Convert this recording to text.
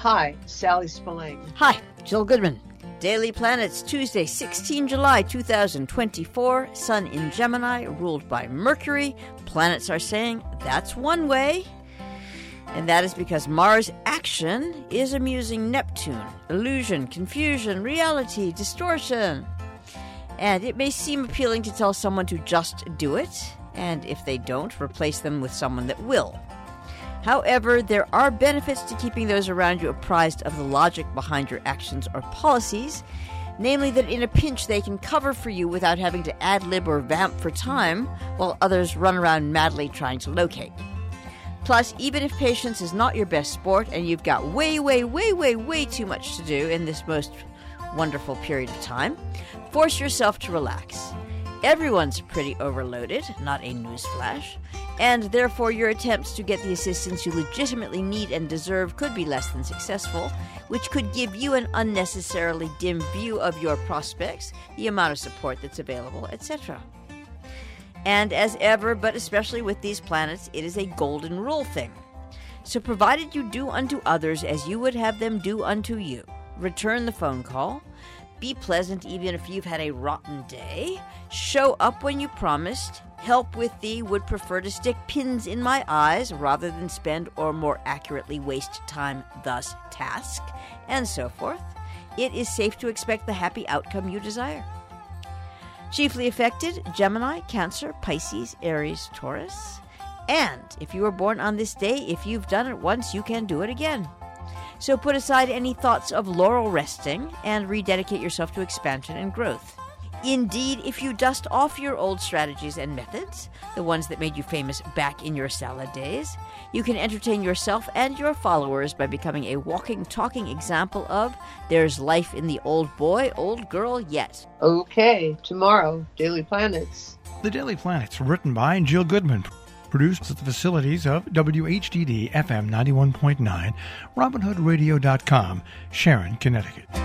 Hi, Sally Spillane. Hi, Jill Goodman. Daily Planets, Tuesday, 16 July 2024. Sun in Gemini, ruled by Mercury. Planets are saying that's one way. And that is because Mars' action is amusing Neptune. Illusion, confusion, reality, distortion. And it may seem appealing to tell someone to just do it, and if they don't, replace them with someone that will. However, there are benefits to keeping those around you apprised of the logic behind your actions or policies, namely that in a pinch they can cover for you without having to ad-lib or vamp for time, while others run around madly trying to locate. Plus, even if patience is not your best sport and you've got way too much to do in this most wonderful period of time, force yourself to relax. Everyone's pretty overloaded, not a newsflash, and therefore your attempts to get the assistance you legitimately need and deserve could be less than successful, which could give you an unnecessarily dim view of your prospects, the amount of support that's available, etc. And as ever, but especially with these planets, it is a golden rule thing. So provided you do unto others as you would have them do unto you, return the phone call, be pleasant even if you've had a rotten day, show up when you promised, help with the would prefer to stick pins in my eyes rather than spend or more accurately waste time thus task, and so forth, it is safe to expect the happy outcome you desire. Chiefly affected, Gemini, Cancer, Pisces, Aries, Taurus. And if you were born on this day, if you've done it once, you can do it again. So put aside any thoughts of laurel resting and rededicate yourself to expansion and growth. Indeed, if you dust off your old strategies and methods, the ones that made you famous back in your salad days, you can entertain yourself and your followers by becoming a walking, talking example of there's life in the old boy, old girl yet. Okay, tomorrow, Daily Planets. The Daily Planets, written by Jill Goodman. Produced at the facilities of WHDD FM 91.9, RobinHoodRadio.com, Sharon, Connecticut.